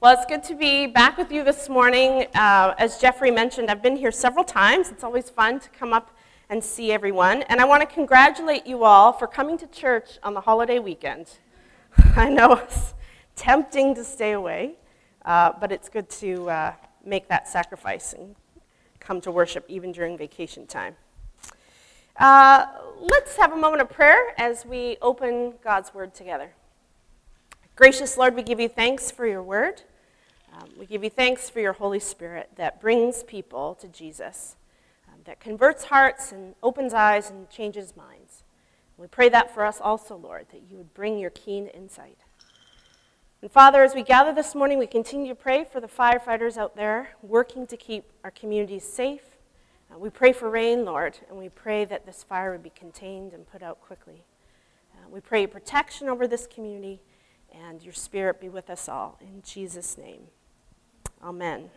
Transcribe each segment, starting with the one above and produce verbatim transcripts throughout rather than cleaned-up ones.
Well, it's good to be back with you this morning. Uh, as Jeffrey mentioned, I've been here several times. It's always fun to come up and see everyone. And I want to congratulate you all for coming to church on the holiday weekend. I know it's tempting to stay away, uh, but it's good to uh, make that sacrifice and come to worship even during vacation time. Uh, let's have a moment of prayer as we open God's Word together. Gracious Lord, we give you thanks for your Word. Um, we give you thanks for your Holy Spirit that brings people to Jesus, um, that converts hearts and opens eyes and changes minds. We pray that for us also, Lord, that you would bring your keen insight. And Father, as we gather this morning, we continue to pray for the firefighters out there working to keep our communities safe. Uh, we pray for rain, Lord, and we pray that this fire would be contained and put out quickly. Uh, we pray your protection over this community and your Spirit be with us all. In Jesus' name. Amen.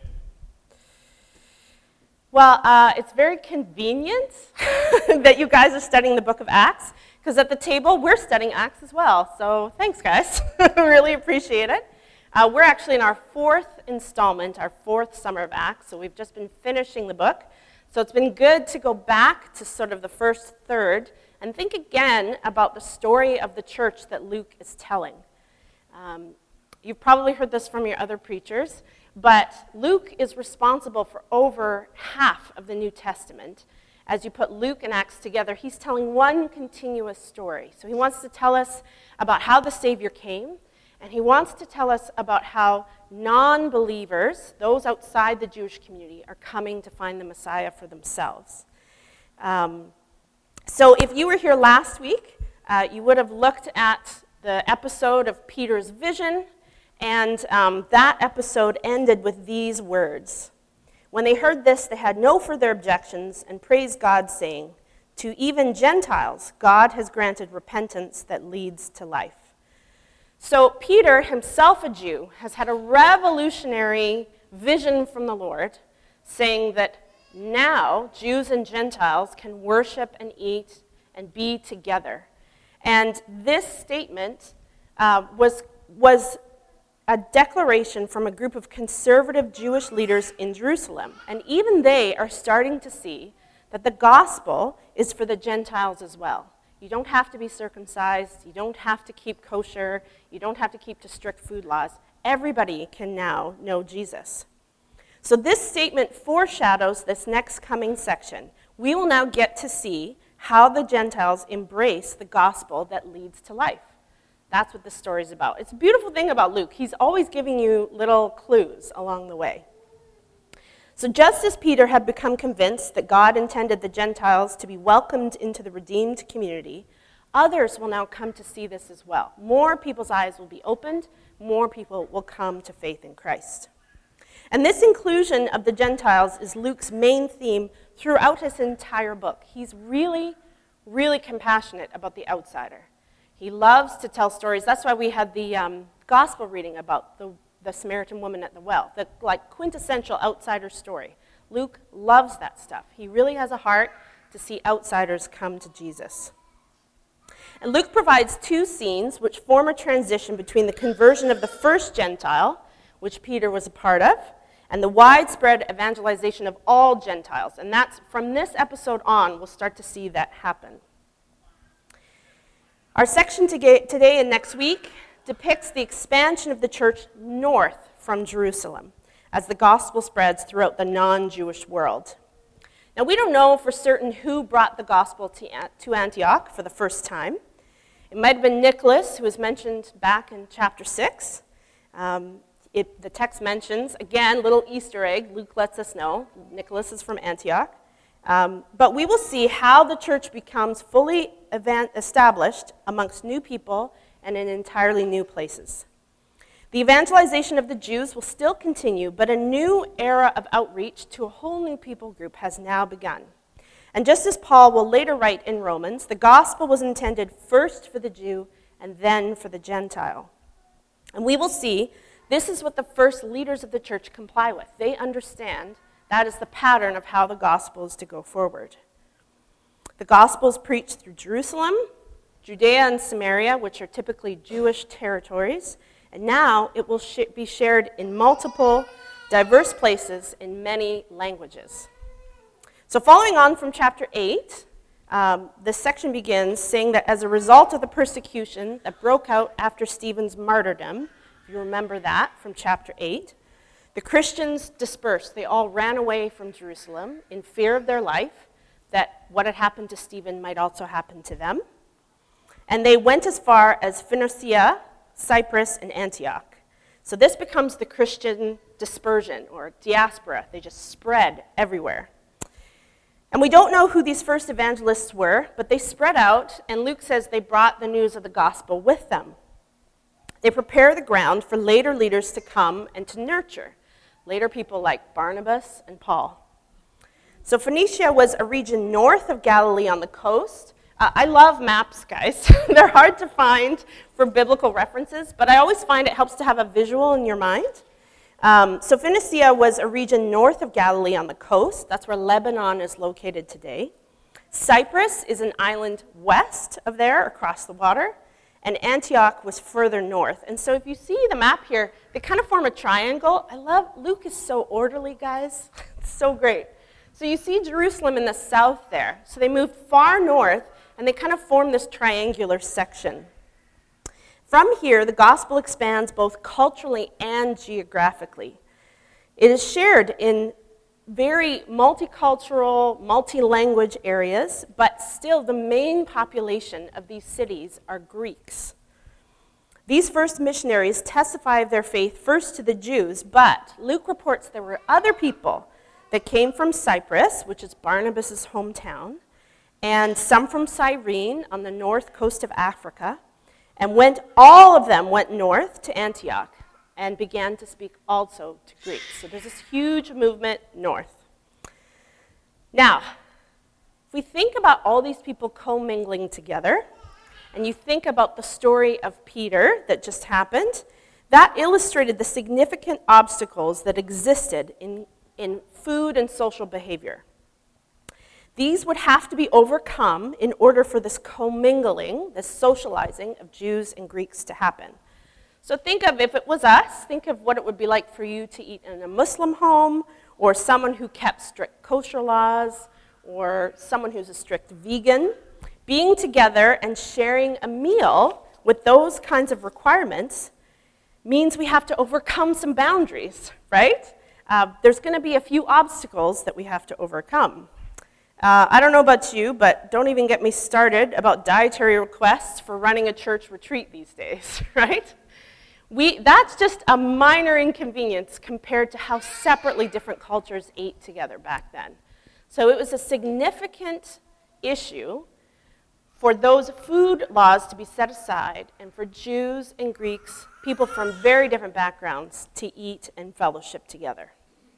Well, uh, it's very convenient that you guys are studying the book of Acts, because at the table, we're studying Acts as well. So thanks, guys. Really appreciate it. Uh, we're actually in our fourth installment, our fourth summer of Acts, so we've just been finishing the book. So it's been good to go back to sort of the first third and think again about the story of the church that Luke is telling. Um, you've probably heard this from your other preachers, but Luke is responsible for over half of the New Testament. As you put Luke and Acts together, he's telling one continuous story. So he wants to tell us about how the Savior came, and he wants to tell us about how non-believers, those outside the Jewish community, are coming to find the Messiah for themselves. Um, so if you were here last week, uh, you would have looked at the episode of Peter's vision, and um, that episode ended with these words. When they heard this, they had no further objections and praised God, saying, "To even Gentiles, God has granted repentance that leads to life." So Peter, himself a Jew, has had a revolutionary vision from the Lord, saying that now Jews and Gentiles can worship and eat and be together. And this statement uh, was, was a declaration from a group of conservative Jewish leaders in Jerusalem. And even they are starting to see that the gospel is for the Gentiles as well. You don't have to be circumcised. You don't have to keep kosher. You don't have to keep to strict food laws. Everybody can now know Jesus. So this statement foreshadows this next coming section. We will now get to see how the Gentiles embrace the gospel that leads to life. That's what this story is about. It's a beautiful thing about Luke. He's always giving you little clues along the way. So just as Peter had become convinced that God intended the Gentiles to be welcomed into the redeemed community, others will now come to see this as well. More people's eyes will be opened. More people will come to faith in Christ. And this inclusion of the Gentiles is Luke's main theme throughout his entire book. He's really, really compassionate about the outsider. He loves to tell stories. That's why we had the um, gospel reading about the, the Samaritan woman at the well, the like quintessential outsider story. Luke loves that stuff. He really has a heart to see outsiders come to Jesus. And Luke provides two scenes which form a transition between the conversion of the first Gentile, which Peter was a part of, and the widespread evangelization of all Gentiles. And that's from this episode on, we'll start to see that happen. Our section today and next week depicts the expansion of the church north from Jerusalem as the gospel spreads throughout the non-Jewish world. Now, we don't know for certain who brought the gospel to Antioch for the first time. It might have been Nicholas, who was mentioned back in chapter six. Um, it, the text mentions, again, little Easter egg, Luke lets us know, Nicholas is from Antioch. Um, but we will see how the church becomes fully event- established amongst new people and in entirely new places. The evangelization of the Jews will still continue, but a new era of outreach to a whole new people group has now begun. And just as Paul will later write in Romans, the gospel was intended first for the Jew and then for the Gentile. And we will see this is what the first leaders of the church comply with. They understand that is the pattern of how the gospel is to go forward. The gospel is preached through Jerusalem, Judea and Samaria, which are typically Jewish territories, And now it will sh- be shared in multiple, diverse places in many languages. So following on from chapter eight, um, this section begins saying that as a result of the persecution that broke out after Stephen's martyrdom, if you remember that from chapter eight, the Christians dispersed. They all ran away from Jerusalem in fear of their life, that what had happened to Stephen might also happen to them. And they went as far as Phoenicia, Cyprus, and Antioch. So this becomes the Christian dispersion, or diaspora. They just spread everywhere. And we don't know who these first evangelists were, but they spread out, and Luke says they brought the news of the gospel with them. They prepare the ground for later leaders to come and to nurture, later people like Barnabas and Paul. So Phoenicia was a region north of Galilee on the coast. Uh, I love maps, guys. They're hard to find for biblical references, but I always find it helps to have a visual in your mind. Um, so Phoenicia was a region north of Galilee on the coast. That's where Lebanon is located today. Cyprus is an island west of there, across the water. And Antioch was further north. And so if you see the map here, they kind of form a triangle. I love, Luke is so orderly, guys. It's so great. So you see Jerusalem in the south there. So they moved far north, and they kind of form this triangular section. From here, the gospel expands both culturally and geographically. It is shared in very multicultural, multi-language areas, but still the main population of these cities are Greeks. These first missionaries testify of their faith first to the Jews, but Luke reports there were other people that came from Cyprus, which is Barnabas' hometown, and some from Cyrene on the north coast of Africa, and went, all of them went north to Antioch and began to speak also to Greeks. So there's this huge movement north. Now, if we think about all these people commingling together, and you think about the story of Peter that just happened, that illustrated the significant obstacles that existed in, in food and social behavior. These would have to be overcome in order for this commingling, this socializing of Jews and Greeks to happen. So think of, if it was us, think of what it would be like for you to eat in a Muslim home, or someone who kept strict kosher laws, or someone who's a strict vegan. Being together and sharing a meal with those kinds of requirements means we have to overcome some boundaries, right? Uh, there's going to be a few obstacles that we have to overcome. Uh, I don't know about you, but don't even get me started about dietary requests for running a church retreat these days, right? We, that's just a minor inconvenience compared to how separately different cultures ate together back then. So it was a significant issue for those food laws to be set aside and for Jews and Greeks, people from very different backgrounds, to eat and fellowship together.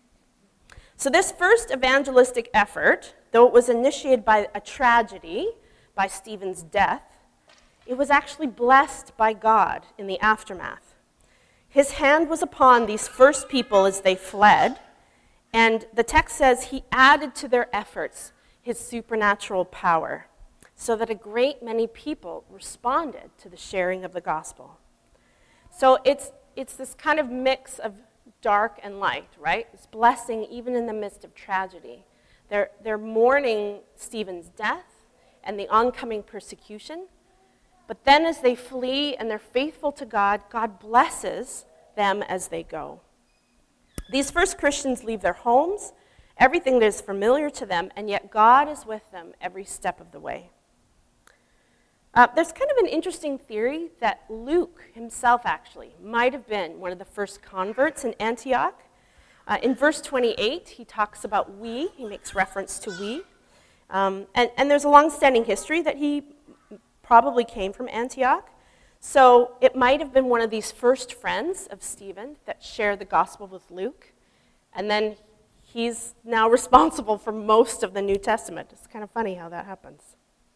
So this first evangelistic effort, though it was initiated by a tragedy, by Stephen's death, it was actually blessed by God in the aftermath. His hand was upon these first people as they fled, and the text says he added to their efforts his supernatural power, so that a great many people responded to the sharing of the gospel. So it's, it's this kind of mix of dark and light, right? It's blessing even in the midst of tragedy. They're, they're mourning Stephen's death and the oncoming persecution, but then as they flee and they're faithful to God, God blesses them as they go. These first Christians leave their homes, everything that is familiar to them, and yet God is with them every step of the way. Uh, there's kind of an interesting theory that Luke himself actually might have been one of the first converts in Antioch. Uh, in verse twenty-eight, he talks about we. He makes reference to we. Um, and, and there's a long-standing history that he probably came from Antioch. So it might have been one of these first friends of Stephen that shared the gospel with Luke. And then he's now responsible for most of the New Testament. It's kind of funny how that happens.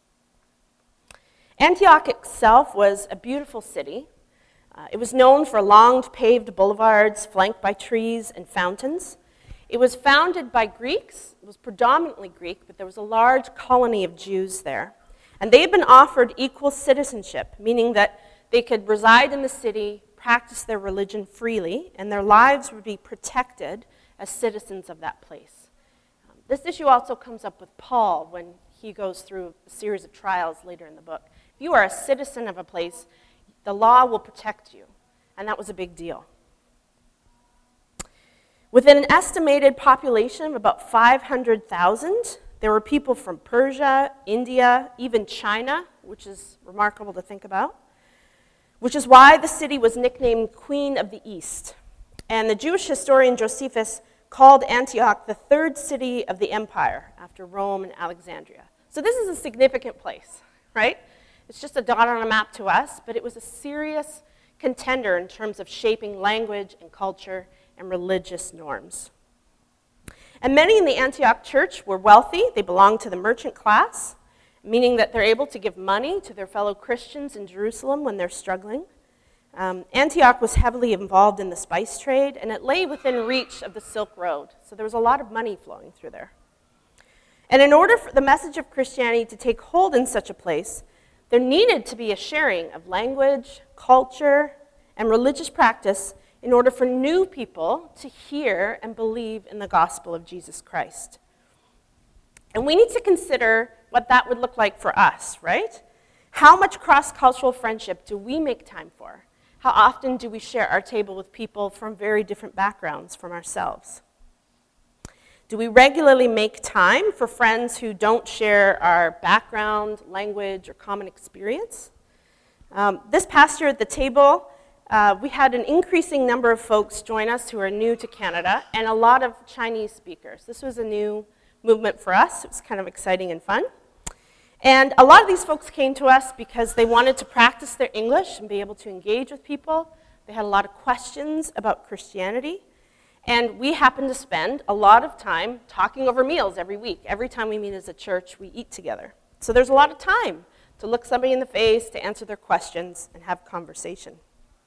Antioch itself was a beautiful city. Uh, it was known for long paved boulevards flanked by trees and fountains. It was founded by Greeks. It was predominantly Greek, but there was a large colony of Jews there. And they had been offered equal citizenship, meaning that they could reside in the city, practice their religion freely, and their lives would be protected as citizens of that place. Um, this issue also comes up with Paul when he goes through a series of trials later in the book. If you are a citizen of a place, the law will protect you, and that was a big deal. Within an estimated population of about five hundred thousand, there were people from Persia, India, even China, which is remarkable to think about, which is why the city was nicknamed Queen of the East. And the Jewish historian Josephus called Antioch the third city of the empire after Rome and Alexandria. So this is a significant place, right? It's just a dot on a map to us, but it was a serious contender in terms of shaping language and culture and religious norms. And many in the Antioch church were wealthy. They belonged to the merchant class, meaning that they're able to give money to their fellow Christians in Jerusalem when they're struggling. Um, Antioch was heavily involved in the spice trade, and it lay within reach of the Silk Road. So there was a lot of money flowing through there. And in order for the message of Christianity to take hold in such a place, there needed to be a sharing of language, culture, and religious practice in order for new people to hear and believe in the gospel of Jesus Christ. And we need to consider what that would look like for us, right? How much cross-cultural friendship do we make time for? How often do we share our table with people from very different backgrounds from ourselves? Do we regularly make time for friends who don't share our background, language, or common experience? Um, this past year at the table, uh, we had an increasing number of folks join us who are new to Canada, and a lot of Chinese speakers. This was a new movement for us. It was kind of exciting and fun. And a lot of these folks came to us because they wanted to practice their English and be able to engage with people. They had a lot of questions about Christianity. And we happen to spend a lot of time talking over meals every week. Every time we meet as a church, we eat together. So there's a lot of time to look somebody in the face, to answer their questions, and have conversation.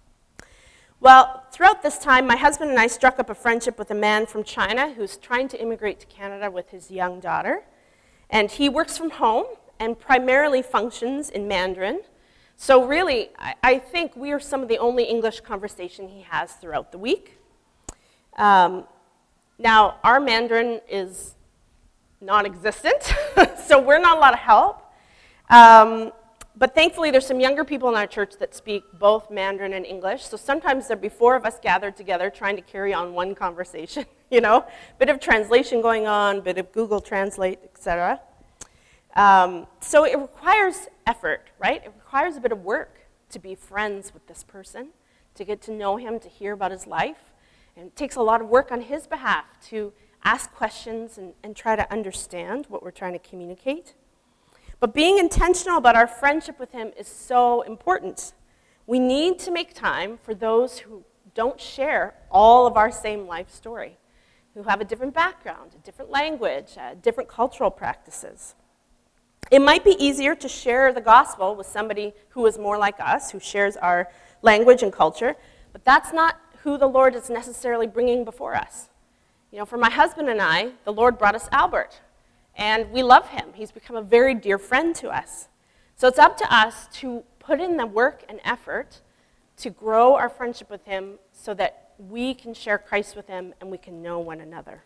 Well, throughout this time, my husband and I struck up a friendship with a man from China who's trying to immigrate to Canada with his young daughter. And he works from home and primarily functions in Mandarin. So really, I, I think we are some of the only English conversation he has throughout the week. Um, now, our Mandarin is non-existent, so we're not a lot of help. Um, but thankfully, there's some younger people in our church that speak both Mandarin and English. So sometimes there'd be four of us gathered together trying to carry on one conversation, you know, bit of translation going on, bit of Google Translate, et cetera. Um, so it requires effort, right? It requires a bit of work to be friends with this person, to get to know him, to hear about his life. And it takes a lot of work on his behalf to ask questions and, and try to understand what we're trying to communicate. But being intentional about our friendship with him is so important. We need to make time for those who don't share all of our same life story, who have a different background, a different language, uh, different cultural practices. It might be easier to share the gospel with somebody who is more like us, who shares our language and culture, but that's not who the Lord is necessarily bringing before us. You know, for my husband and I, the Lord brought us Albert, and we love him. He's become a very dear friend to us. So it's up to us to put in the work and effort to grow our friendship with him so that we can share Christ with him and we can know one another.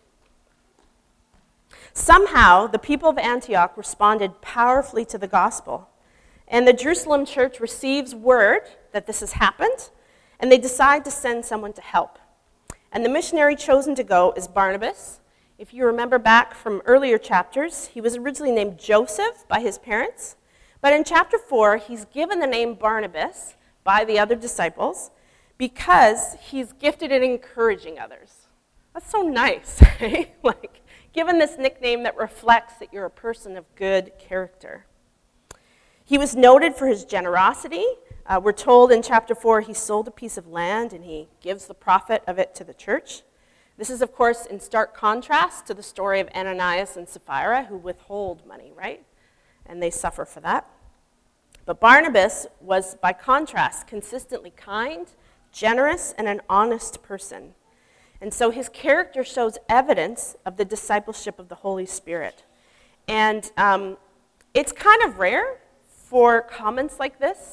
Somehow, the people of Antioch responded powerfully to the gospel, and the Jerusalem church receives word that this has happened, and they decide to send someone to help. And the missionary chosen to go is Barnabas. If you remember back from earlier chapters, he was originally named Joseph by his parents, but in chapter four, he's given the name Barnabas by the other disciples because he's gifted in encouraging others. That's so nice, right? Like, given this nickname that reflects that you're a person of good character. He was noted for his generosity. Uh, we're told in chapter four he sold a piece of land and he gives the profit of it to the church. This is, of course, in stark contrast to the story of Ananias and Sapphira, who withhold money, right? And they suffer for that. But Barnabas was, by contrast, consistently kind, generous, and an honest person. And so his character shows evidence of the discipleship of the Holy Spirit. And um, it's kind of rare for comments like this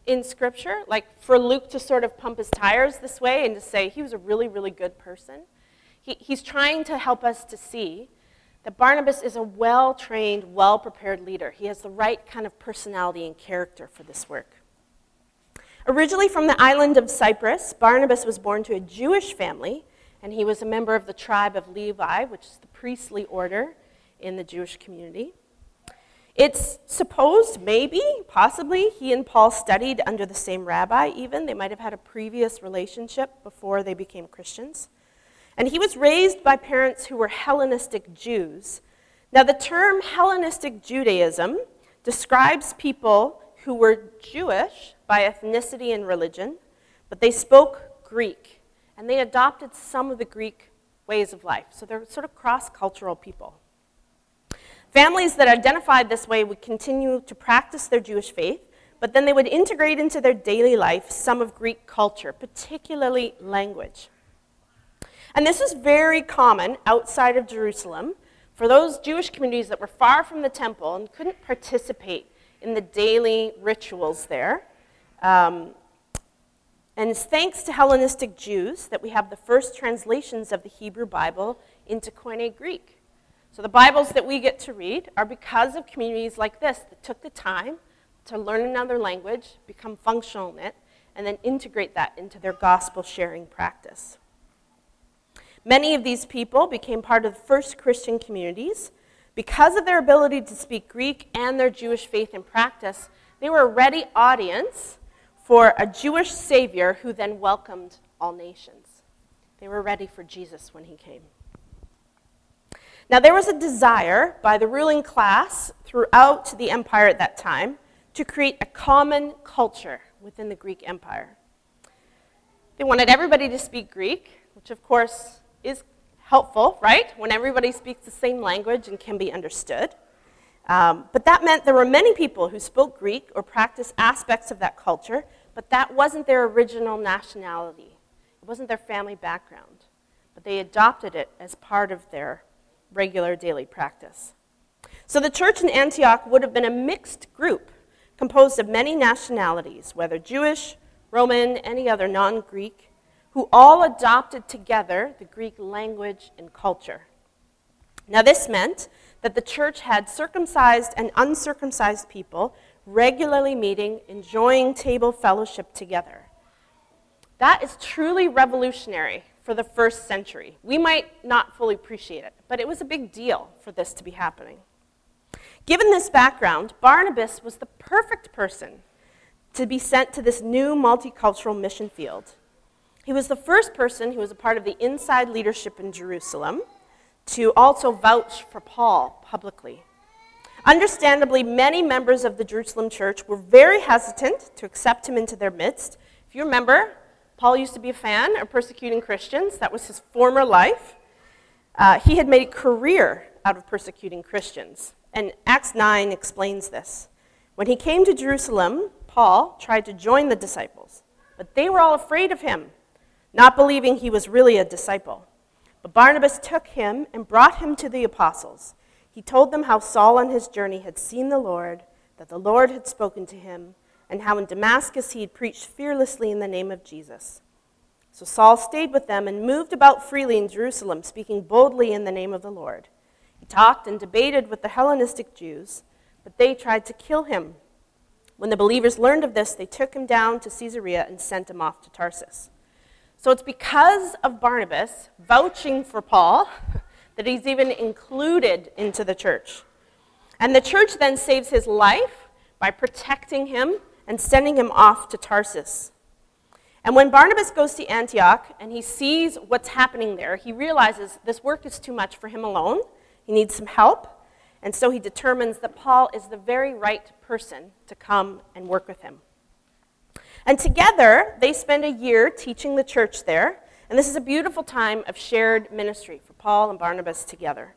in Scripture, like for Luke to sort of pump his tires this way and to say he was a really, really good person. He, he's trying to help us to see that Barnabas is a well-trained, well-prepared leader. He has the right kind of personality and character for this work. Originally from the island of Cyprus, Barnabas was born to a Jewish family, and he was a member of the tribe of Levi, which is the priestly order in the Jewish community. It's supposed, maybe, possibly, he and Paul studied under the same rabbi even. They might have had a previous relationship before they became Christians. And he was raised by parents who were Hellenistic Jews. Now, the term Hellenistic Judaism describes people who were Jewish by ethnicity and religion, but they spoke Greek, and they adopted some of the Greek ways of life. So they're sort of cross-cultural people. Families that identified this way would continue to practice their Jewish faith, but then they would integrate into their daily life some of Greek culture, particularly language. And this was very common outside of Jerusalem for those Jewish communities that were far from the temple and couldn't participate in the daily rituals there. Um, and it's thanks to Hellenistic Jews that we have the first translations of the Hebrew Bible into Koine Greek. So the Bibles that we get to read are because of communities like this that took the time to learn another language, become functional in it, and then integrate that into their gospel-sharing practice. Many of these people became part of the first Christian communities. Because of their ability to speak Greek and their Jewish faith and practice, they were a ready audience for a Jewish Savior who then welcomed all nations. They were ready for Jesus when he came. Now, there was a desire by the ruling class throughout the empire at that time to create a common culture within the Greek Empire. They wanted everybody to speak Greek, which of course is helpful, right? When everybody speaks the same language and can be understood. Um, but that meant there were many people who spoke Greek or practiced aspects of that culture, but that wasn't their original nationality. It wasn't their family background. But they adopted it as part of their regular daily practice. So the church in Antioch would have been a mixed group composed of many nationalities, whether Jewish, Roman, any other non-Greek, who all adopted together the Greek language and culture. Now this meant that the church had circumcised and uncircumcised people regularly meeting, enjoying table fellowship together. That is truly revolutionary for the first century. We might not fully appreciate it, but it was a big deal for this to be happening. Given this background, Barnabas was the perfect person to be sent to this new multicultural mission field. He was the first person who was a part of the inside leadership in Jerusalem to also vouch for Paul publicly. Understandably, many members of the Jerusalem church were very hesitant to accept him into their midst. If you remember, Paul used to be a fan of persecuting Christians. That was his former life. Uh, he had made a career out of persecuting Christians. And Acts nine explains this. When he came to Jerusalem, Paul tried to join the disciples, but they were all afraid of him, not believing he was really a disciple. But Barnabas took him and brought him to the apostles. He told them how Saul on his journey had seen the Lord, that the Lord had spoken to him, and how in Damascus he had preached fearlessly in the name of Jesus. So Saul stayed with them and moved about freely in Jerusalem, speaking boldly in the name of the Lord. He talked and debated with the Hellenistic Jews, but they tried to kill him. When the believers learned of this, they took him down to Caesarea and sent him off to Tarsus. So it's because of Barnabas vouching for Paul that he's even included into the church. And the church then saves his life by protecting him and sending him off to Tarsus. And when Barnabas goes to Antioch and he sees what's happening there, he realizes this work is too much for him alone. He needs some help. And so he determines that Paul is the very right person to come and work with him. And together, they spend a year teaching the church there. And this is a beautiful time of shared ministry for Paul and Barnabas together.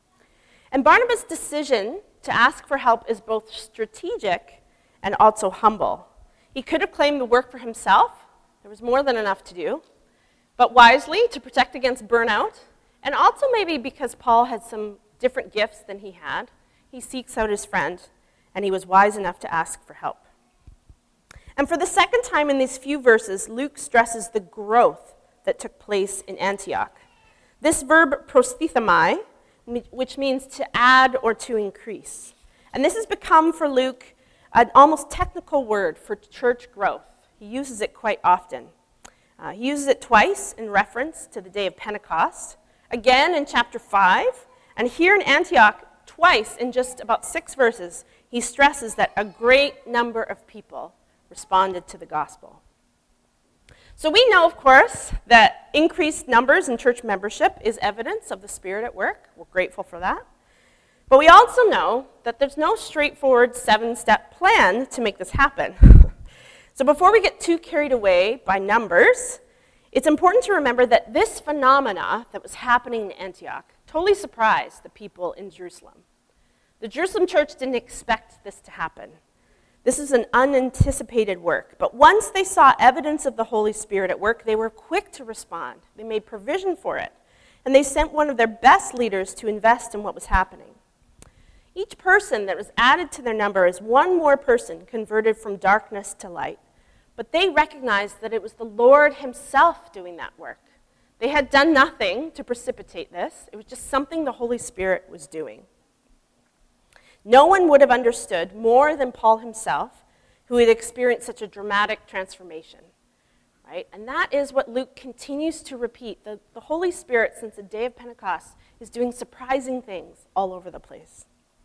And Barnabas' decision to ask for help is both strategic and also humble. He could have claimed the work for himself. There was more than enough to do. But wisely, to protect against burnout, and also maybe because Paul had some different gifts than he had, he seeks out his friend, and he was wise enough to ask for help. And for the second time in these few verses, Luke stresses the growth that took place in Antioch. This verb prosthethomai, which means to add or to increase. And this has become for Luke an almost technical word for church growth. He uses it quite often. Uh, he uses it twice in reference to the day of Pentecost, again in chapter five, and here in Antioch, twice in just about six verses, he stresses that a great number of people responded to the gospel. So we know, of course, that increased numbers in church membership is evidence of the Spirit at work. We're grateful for that. But we also know that there's no straightforward seven-step plan to make this happen. So before we get too carried away by numbers, it's important to remember that this phenomena that was happening in Antioch totally surprised the people in Jerusalem. The Jerusalem church didn't expect this to happen. This is an unanticipated work. But once they saw evidence of the Holy Spirit at work, they were quick to respond. They made provision for it. And they sent one of their best leaders to invest in what was happening. Each person that was added to their number is one more person converted from darkness to light. But they recognized that it was the Lord himself doing that work. They had done nothing to precipitate this. It was just something the Holy Spirit was doing. No one would have understood more than Paul himself, who had experienced such a dramatic transformation, right? And that is what Luke continues to repeat. The, the Holy Spirit, since the day of Pentecost, is doing surprising things all over the place.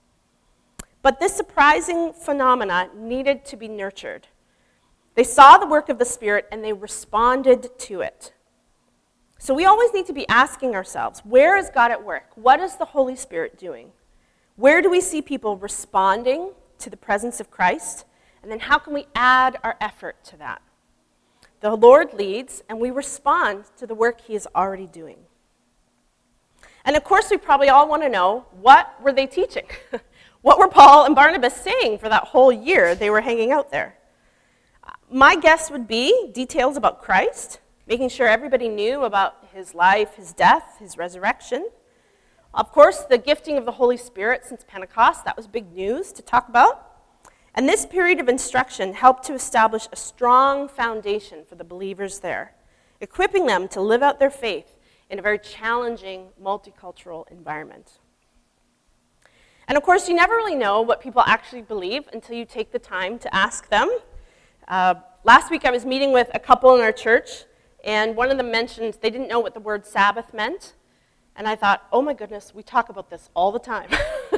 But this surprising phenomena needed to be nurtured. They saw the work of the Spirit and they responded to it. So we always need to be asking ourselves, where is God at work? What is the Holy Spirit doing? Where do we see people responding to the presence of Christ? And then how can we add our effort to that? The Lord leads, and we respond to the work he is already doing. And of course, we probably all want to know, what were they teaching? What were Paul and Barnabas saying for that whole year they were hanging out there? My guess would be details about Christ, making sure everybody knew about his life, his death, his resurrection. Of course, the gifting of the Holy Spirit since Pentecost, that was big news to talk about. And this period of instruction helped to establish a strong foundation for the believers there, equipping them to live out their faith in a very challenging, multicultural environment. And of course, you never really know what people actually believe until you take the time to ask them. Uh, last week I was meeting with a couple in our church, and one of them mentioned they didn't know what the word Sabbath meant. And I thought, oh my goodness, we talk about this all the time.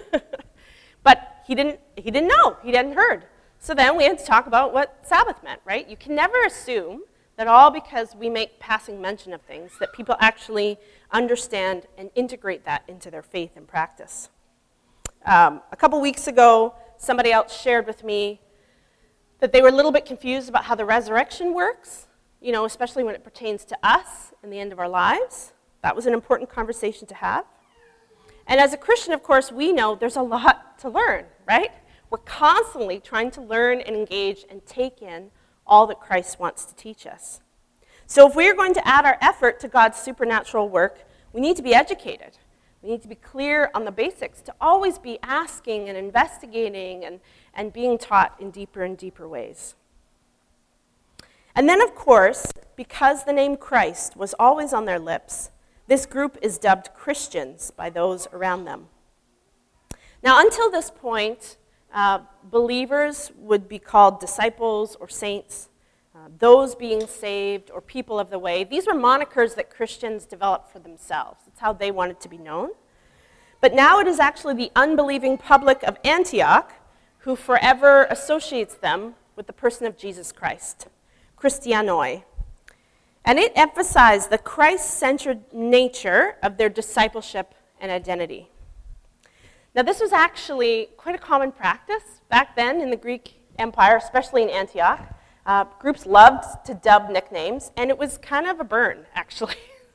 But he didn't, he didn't know, he hadn't heard. So then we had to talk about what Sabbath meant, right? You can never assume that all because we make passing mention of things, that people actually understand and integrate that into their faith and practice. Um, a couple weeks ago, somebody else shared with me that they were a little bit confused about how the resurrection works, you know, especially when it pertains to us and the end of our lives. That was an important conversation to have. And as a Christian, of course, we know there's a lot to learn, right? We're constantly trying to learn and engage and take in all that Christ wants to teach us. So if we are going to add our effort to God's supernatural work, we need to be educated. We need to be clear on the basics, to always be asking and investigating and, and being taught in deeper and deeper ways. And then, of course, because the name Christ was always on their lips, this group is dubbed Christians by those around them. Now, until this point, uh, believers would be called disciples or saints, uh, those being saved or people of the way. These were monikers that Christians developed for themselves. That's how they wanted to be known. But now it is actually the unbelieving public of Antioch who forever associates them with the person of Jesus Christ, Christianoi. And it emphasized the Christ-centered nature of their discipleship and identity. Now, this was actually quite a common practice back then in the Greek Empire, especially in Antioch. Uh, groups loved to dub nicknames, and it was kind of a burn, actually.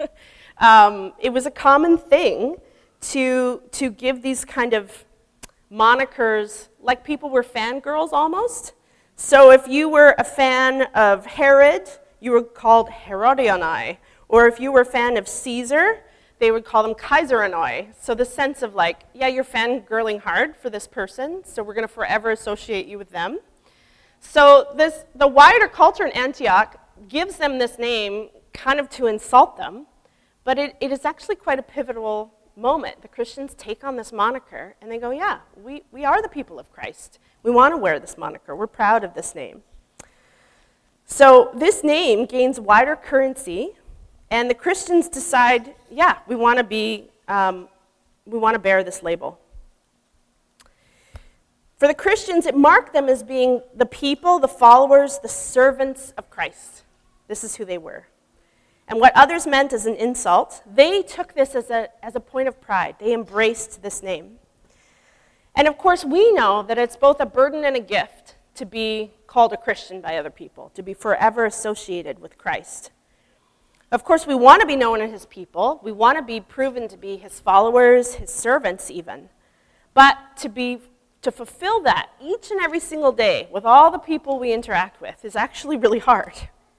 um, it was a common thing to, to give these kind of monikers, like people were fangirls almost. So if you were a fan of Herod, you were called Herodianoi. Or if you were a fan of Caesar, they would call them Kaiseranoi. So the sense of like, yeah, you're fangirling hard for this person, so we're going to forever associate you with them. So this, the wider culture in Antioch gives them this name kind of to insult them, but it, it is actually quite a pivotal moment. The Christians take on this moniker, and they go, yeah, we, we are the people of Christ. We want to wear this moniker. We're proud of this name. So this name gains wider currency, and the Christians decide, yeah, we want to be, um, we want to bear this label. For the Christians, it marked them as being the people, the followers, the servants of Christ. This is who they were. And what others meant as an insult, they took this as a, as a point of pride. They embraced this name. And of course, we know that it's both a burden and a gift to be called a Christian by other people, to be forever associated with Christ. Of course, we want to be known as his people. We want to be proven to be his followers, his servants even. But to be to fulfill that each and every single day with all the people we interact with is actually really hard.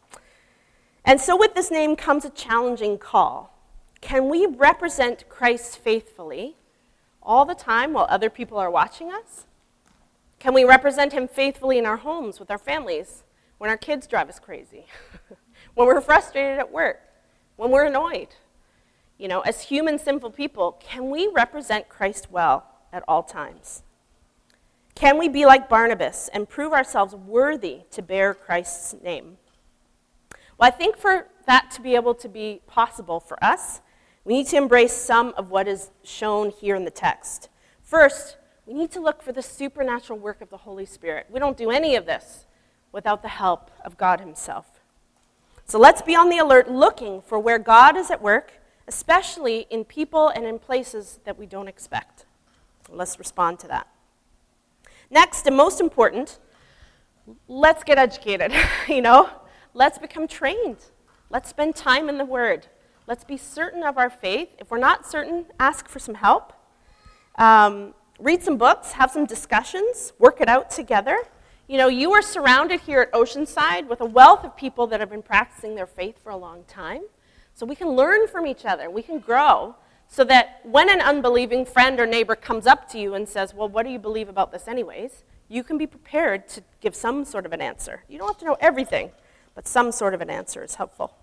And so with this name comes a challenging call. Can we represent Christ faithfully all the time while other people are watching us? Can we represent him faithfully in our homes with our families when our kids drive us crazy? When we're frustrated at work? When we're annoyed? You know, as human, sinful people, can we represent Christ well at all times? Can we be like Barnabas and prove ourselves worthy to bear Christ's name? Well, I think for that to be able to be possible for us, we need to embrace some of what is shown here in the text. First, we need to look for the supernatural work of the Holy Spirit. We don't do any of this without the help of God himself. So let's be on the alert looking for where God is at work, especially in people and in places that we don't expect. Let's respond to that. Next, and most important, let's get educated, you know? Let's become trained. Let's spend time in the Word. Let's be certain of our faith. If we're not certain, ask for some help. Um, read some books, have some discussions, work it out together. You know, you are surrounded here at Oceanside with a wealth of people that have been practicing their faith for a long time. So we can learn from each other. We can grow. So that when an unbelieving friend or neighbor comes up to you and says, well, what do you believe about this anyways? You can be prepared to give some sort of an answer. You don't have to know everything, but some sort of an answer is helpful.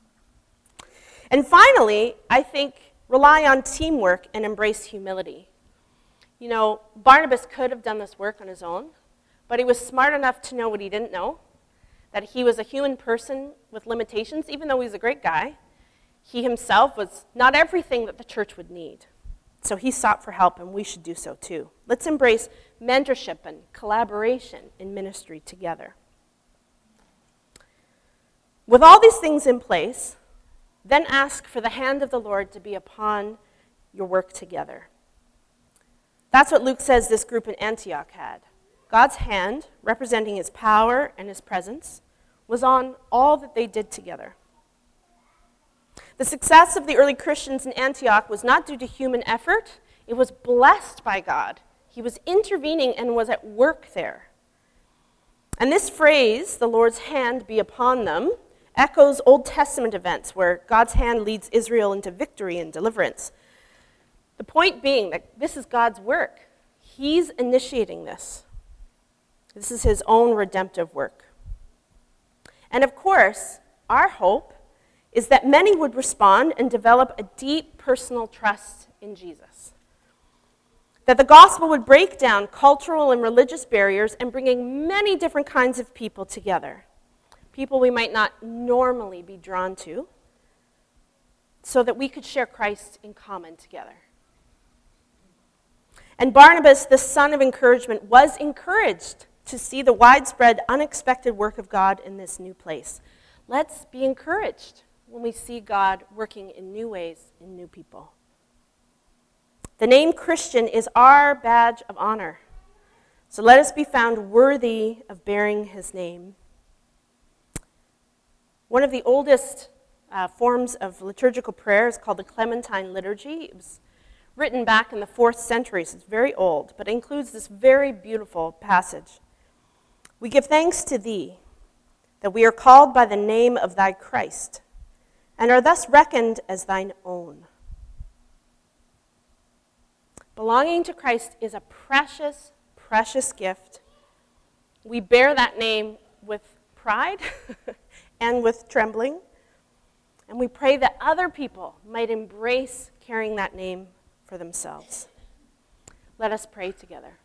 And finally, I think rely on teamwork and embrace humility. You know, Barnabas could have done this work on his own, but he was smart enough to know what he didn't know, that he was a human person with limitations, even though he's a great guy. He himself was not everything that the church would need. So he sought for help, and we should do so too. Let's embrace mentorship and collaboration in ministry together. With all these things in place, then ask for the hand of the Lord to be upon your work together. That's what Luke says this group in Antioch had. God's hand, representing his power and his presence, was on all that they did together. The success of the early Christians in Antioch was not due to human effort. It was blessed by God. He was intervening and was at work there. And this phrase, the Lord's hand be upon them, echoes Old Testament events where God's hand leads Israel into victory and deliverance. The point being that this is God's work. He's initiating this. This is his own redemptive work. And of course, our hope is that many would respond and develop a deep personal trust in Jesus. That the gospel would break down cultural and religious barriers and bringing many different kinds of people together. People we might not normally be drawn to, so that we could share Christ in common together. And Barnabas, the son of encouragement, was encouraged to see the widespread, unexpected work of God in this new place. Let's be encouraged when we see God working in new ways in new people. The name Christian is our badge of honor. So let us be found worthy of bearing his name. One of the oldest uh, forms of liturgical prayer is called the Clementine Liturgy. It was written back in the fourth century, so it's very old, but it includes this very beautiful passage. We give thanks to thee, that we are called by the name of thy Christ, and are thus reckoned as thine own. Belonging to Christ is a precious, precious gift. we bear that name with pride and with trembling. And we pray that other people might embrace carrying that name for themselves. Let us pray together.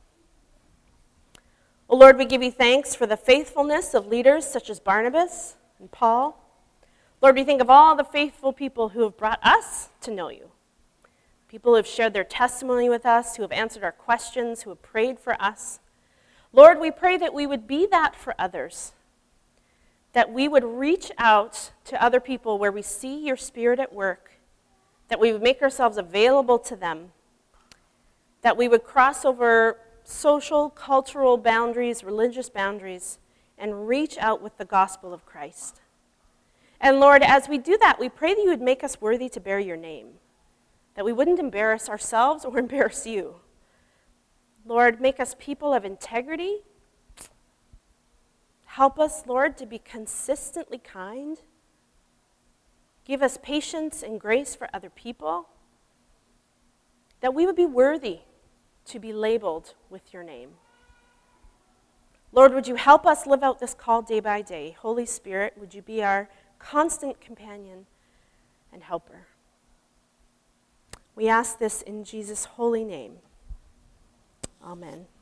O Lord, we give you thanks for the faithfulness of leaders such as Barnabas and Paul. Lord, we think of all the faithful people who have brought us to know you. People who have shared their testimony with us, who have answered our questions, who have prayed for us. Lord, we pray that we would be that for others, that we would reach out to other people where we see your Spirit at work, that we would make ourselves available to them, that we would cross over social, cultural boundaries, religious boundaries, and reach out with the gospel of Christ. And Lord, as we do that, we pray that you would make us worthy to bear your name, that we wouldn't embarrass ourselves or embarrass you. Lord, make us people of integrity. Help us, Lord, to be consistently kind. Give us patience and grace for other people, that we would be worthy to be labeled with your name. Lord, would you help us live out this call day by day? Holy Spirit, would you be our constant companion and helper? We ask this in Jesus' holy name. Amen.